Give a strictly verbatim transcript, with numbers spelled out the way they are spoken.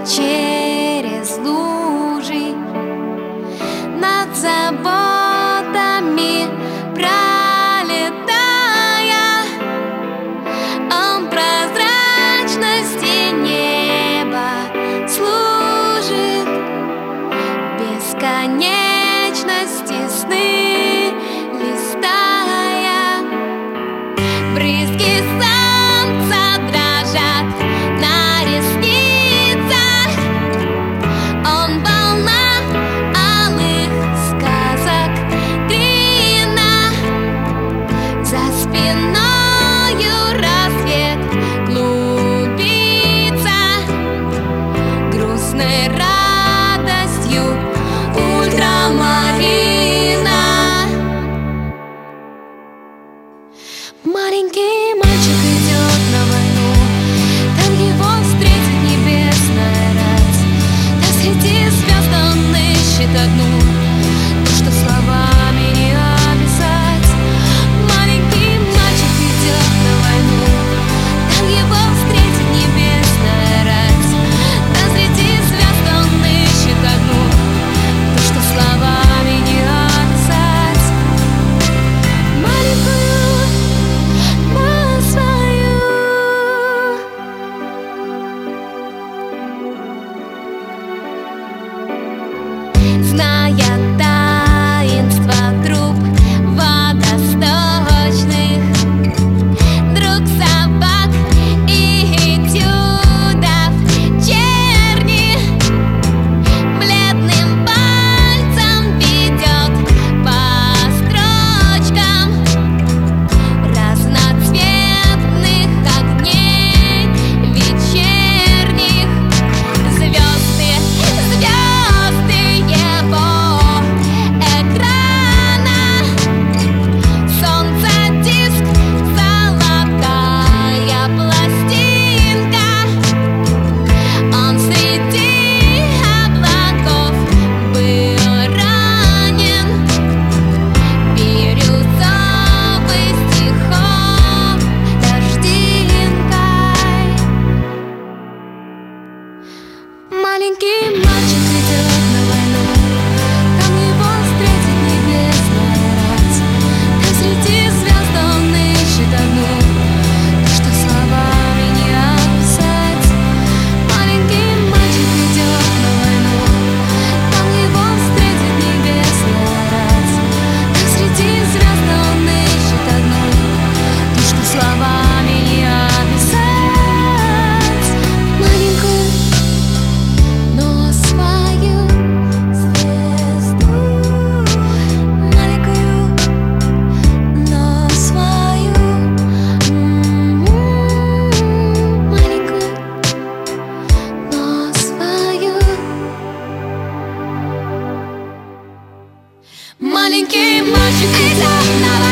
через лужи, над заботами пролетая. Он прозрачности неба служит, бесконечности сны листая. Брызги солнца дрожат на ресницах. Он волна алых сказок длинна. За спиною рассвет клубится грустной радостью ультрамарина. Маленький мальчик идет на войну, там его встретит небесная рать. Там среди звезд он ищет одну, то, что словами не описать. Маленький мальчик идет на войну, там его встретит небесная рать. Там среди звезд он ищет одну, то, что словами не описать. Маленькую, но свою. Зная таинство труб водосточных, друг собак и этюдов черни, бледным пальцем ведет по строчкам разноцветных огней вечерних. Звезды, звезды его экрана, солнце диск, золотая пластинка. Он среди облаков был ранен бирюзовый стихов дождинкой. Маленький мальчик идет на войну, там его встретит небесная рать. Там среди звезд он ищет одну, то, что словами не описать. Маленький мальчик идет на войну, там его встретит небесная рать. Там среди звезд он ищет одну, то, что словами не описать. Маленькую, но свою звезду. Маленькую, но свою. М-м-м. Маленькую, но свою. Маленький мальчик идет на